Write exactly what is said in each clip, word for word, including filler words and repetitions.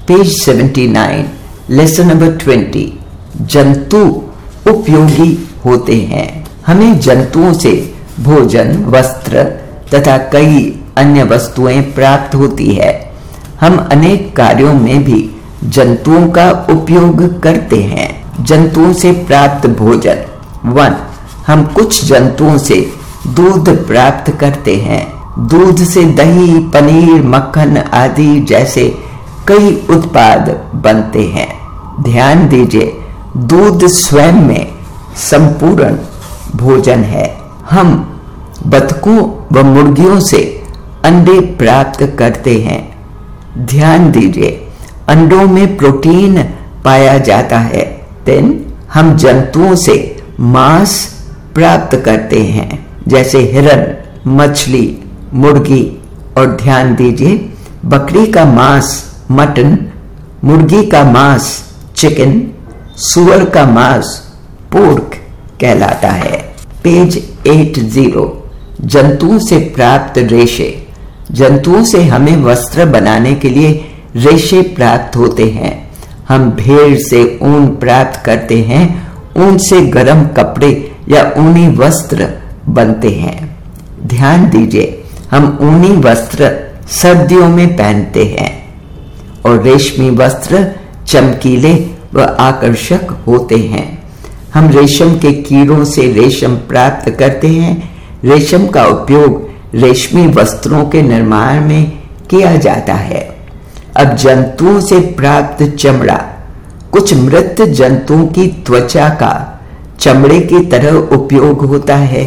Page उन्यासी, lesson number बीस। जंतु उपयोगी होते हैं। हमें जंतुओं से भोजन, वस्त्र तथा कई अन्य वस्तुएं प्राप्त होती है। हम अनेक कार्यों में भी जंतुओं का उपयोग करते हैं। जंतुओं से प्राप्त भोजन। वन, हम कुछ जंतुओं से दूध प्राप्त करते हैं। दूध से दही, पनीर, मक्खन आदि जैसे कई उत्पाद बनते हैं। ध्यान दीजिए, दूध स्वयं में संपूर्ण भोजन है। हम बतखों व मुर्गियों से अंडे प्राप्त करते हैं। ध्यान दीजिए, अंडों में प्रोटीन पाया जाता है। देन हम जंतुओं से मांस प्राप्त करते हैं, जैसे हिरन, मछली, मुर्गी। और ध्यान दीजिए, बकरी का मांस मटन, मुर्गी का मांस चिकन, सुअर का मांस पोर्क कहलाता है। पेज अस्सी, जंतुओं से प्राप्त रेशे। जंतुओं से हमें वस्त्र बनाने के लिए रेशे प्राप्त होते हैं। हम भेड़ से ऊन प्राप्त करते हैं। ऊन से गर्म कपड़े या ऊनी वस्त्र बनते हैं। ध्यान दीजिए, हम ऊनी वस्त्र सर्दियों में पहनते हैं और रेशमी वस्त्र चमकीले व आकर्षक होते हैं। हम रेशम के कीड़ों से रेशम प्राप्त करते हैं। रेशम का उपयोग रेशमी वस्त्रों के निर्माण में किया जाता है। अब जंतुओं से प्राप्त चमड़ा। कुछ मृत जंतुओं की त्वचा का चमड़े की तरह उपयोग होता है।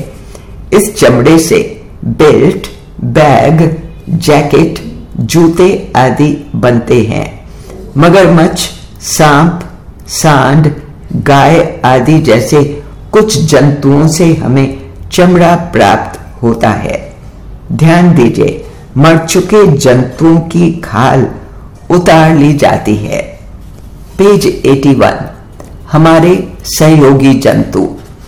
इस चमड़े से बेल्ट, बैग, जैकेट, जूते आदि बनते हैं। मगरमच्छ, सांप, सांड, गाय आदि जैसे कुछ जंतुओं से हमें चमड़ा प्राप्त होता है। ध्यान दीजिए, मर चुके जंतुओं की खाल उतार ली जाती है। पेज इक्यासी, हमारे सहयोगी जंतु।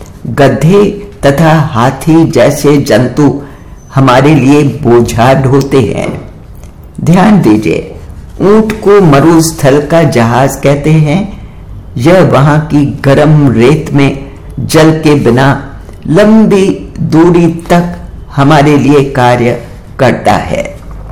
गधे तथा हाथी जैसे जंतु हमारे लिए बोझा ढोते हैं। ध्यान दीजिए, ऊंट को मरुस्थल का जहाज कहते हैं। यह वहां की गर्म रेत में जल के बिना लंबी दूरी तक हमारे लिए कार्य करता है।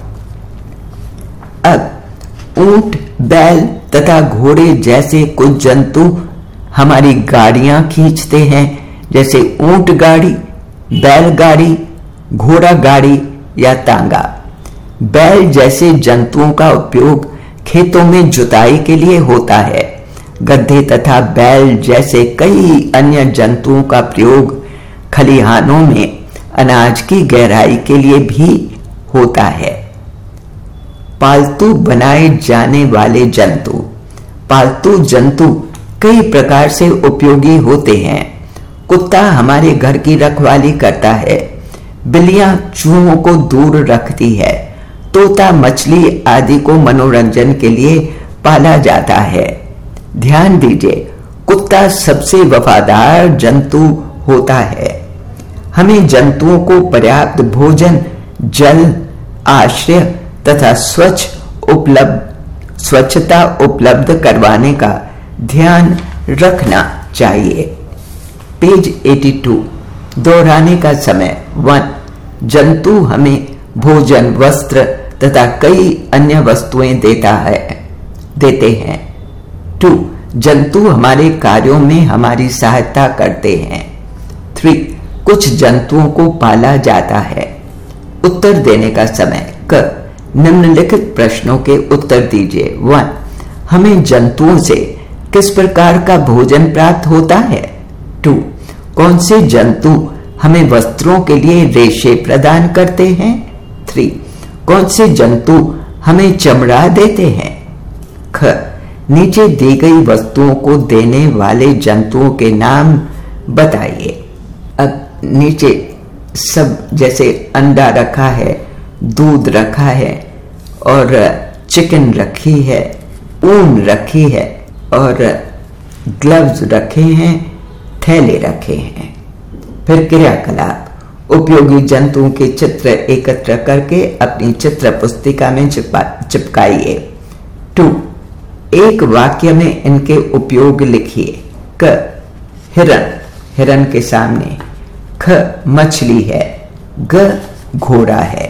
अब ऊंट, बैल तथा घोड़े जैसे कुछ जंतु हमारी गाड़ियां खींचते हैं, जैसे ऊंट गाड़ी, बैलगाड़ी, घोड़ा गाड़ी या तांगा। बैल जैसे जंतुओं का उपयोग खेतों में जुताई के लिए होता है। गधे तथा बैल जैसे कई अन्य जंतुओं का प्रयोग खलिहानों में अनाज की गहराई के लिए भी होता है। पालतू बनाए जाने वाले जंतु। पालतू जंतु कई प्रकार से उपयोगी होते हैं। कुत्ता हमारे घर की रखवाली करता है। बिल्लियां चूहों को दूर रखती है। तोता मछली आदि को मनोरंजन के लिए पाला जाता है। ध्यान दीजिए, कुत्ता सबसे वफादार जंतु होता है। हमें जंतुओं को पर्याप्त भोजन, जल, आश्रय तथा स्वच्छ उपलब्ध स्वच्छता उपलब्ध करवाने का ध्यान रखना चाहिए। पेज बयासी, दोहराने का समय। वन, जंतु हमें भोजन, वस्त्र तथा कई अन्य वस्तुएं देता है देते हैं। टू, जंतु हमारे कार्यों में हमारी सहायता करते हैं। थ्री, कुछ जंतुओं को पाला जाता है। उत्तर देने का समय। क, निम्नलिखित प्रश्नों के उत्तर दीजिए। वन, हमें जंतुओं से किस प्रकार का भोजन प्राप्त होता है? टू, कौन से जंतु हमें वस्त्रों के लिए रेशे प्रदान करते हैं? थ्री, कौन से जंतु हमें चमड़ा देते हैं? ख, नीचे दी गई वस्तुओं को देने वाले जंतुओं के नाम बताइए। अब नीचे सब जैसे अंडा रखा है, दूध रखा है और चिकन रखी है, ऊन रखी है और ग्लव्स रखे हैं, थैले रखे हैं। फिर क्रियाकलाप। उपयोगी जंतुओं के चित्र एकत्र करके अपनी चित्र पुस्तिका में चिपकाइए। टू, एक वाक्य में इनके उपयोग लिखिए। क हिरन, हिरन के सामने। ख मछली है। ग घोड़ा है।